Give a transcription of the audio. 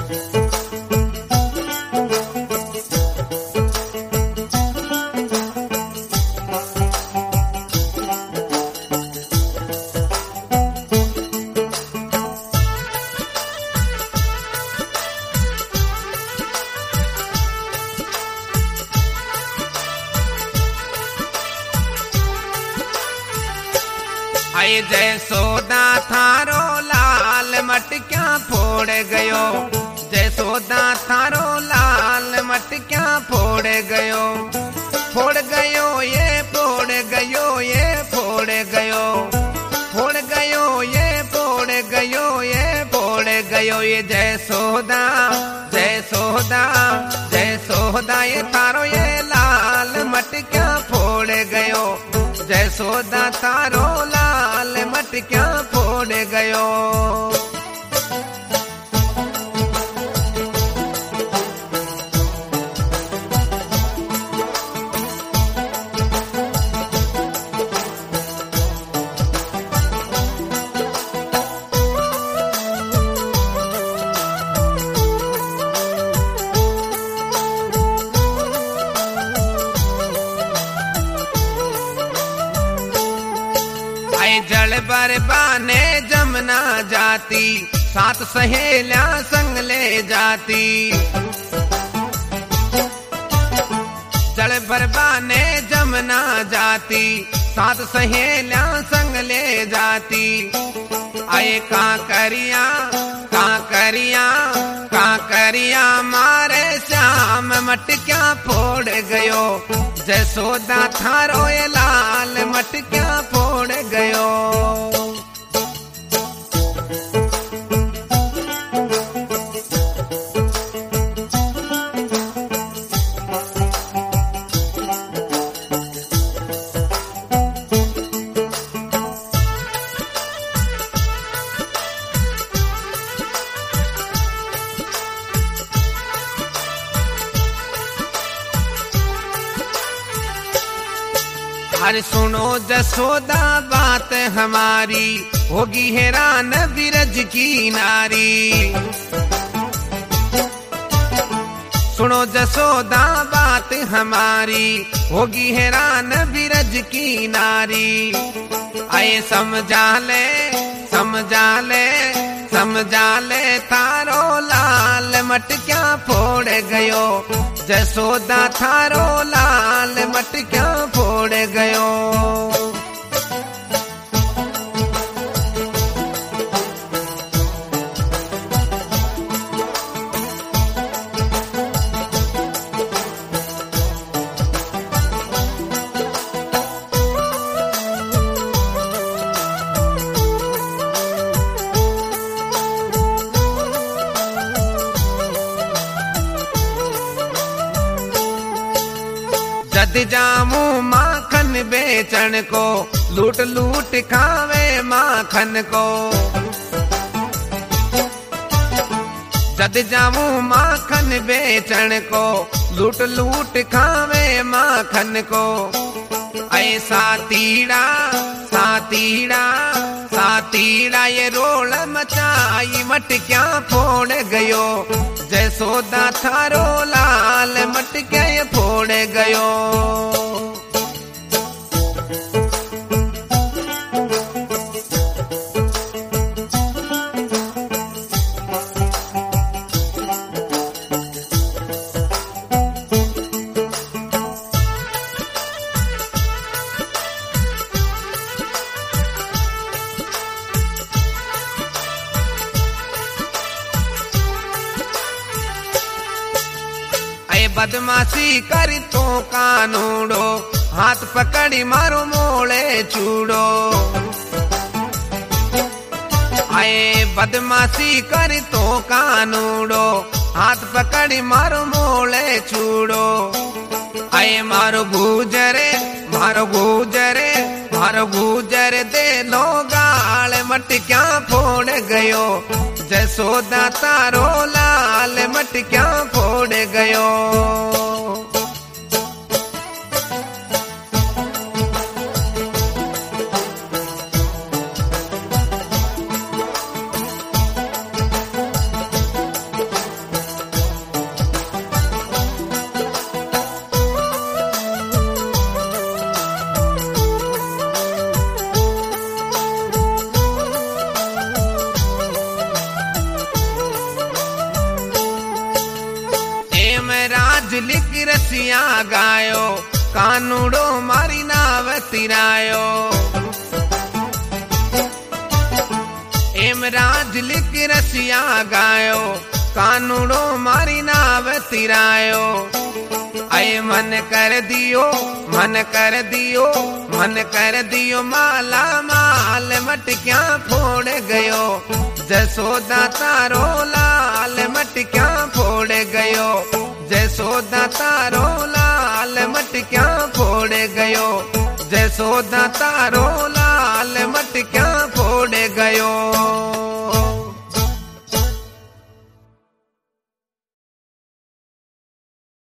आए जयसोदा थारो लाल मटक्या फोड़ गयो, जयसोदा थारो लाल मटक्या फोड़ गयो, फोड़ गयो ये फोड़ गयो ये फोड़ गयो, फोड़ गयो ये फोड़ गयो ये फोड़ गयो ये जयसोदा जयसोदा जयसोदा ये थारो ये लाल मटक्या फोड़ गयो, जयसोदा थारो लाल मटक्या फोड़ गयो। जल बरबाने जमुना जाती, सात सहेलियां संग ले जाती, जल बरबाने जमुना जाती, सात सहेलियां संग ले जाती। आए कांकरिया कांकरिया कांकरिया मारे श्याम मटक्या फोड़ गयो, जयसोदा थारो ये लाल मटक्या फोड़ गयो। अरे सुनो जसोदा बात हमारी, होगी हैरान बिरज की नारी। सुनो जसोदा बात हमारी, होगी हैरान बिरज की नारी। आए समझा ले समझा ले समझा ले थारो लाल मटक्या फोड़ गयो, जसोदा थारो लाल मटक्या फोड़ गयो। जद जामू माखन बेचन को, लूट लूट खावे माखन को। जद जामू माखन बेचन को, लूट लूट खावे माखन को। ऐसा तीड़ा सातीड़ा सातीड़ा ये रोल मचाई मटक्या फोड़ गयो, जयसोदा थारो लाल मटक्या ये फोड़ गयो। बदमाशी करी तो कानूड़ो, हाथ पकड़ी मारो मोड़े चूड़ो। आए बदमाशी करी तो कानूड़ो, हाथ पकड़ी मारो मोड़े चूड़ो। आए मारो गुजरे मारो गुजरे मारो गुजरे दे लो गाल मटक्या फोड़ गयो, जयसोदा तारो लाल मटक्या फोड़ गयो। रसिया गायो, कानूड़ो मारी नाव तिरायो। एमराज लिख रसिया गायो, कानूड़ो मारी नाव तिरायो। आए मन कर दियो, मन कर दियो, मन कर दियो माला माल, मटकियां फोड़ गयो। जसोदा तारो लाल मटकियां फोड़ गयो। जसोदा तारो लाल मटकियां फोड़ गयो। जसोदा तारो लाल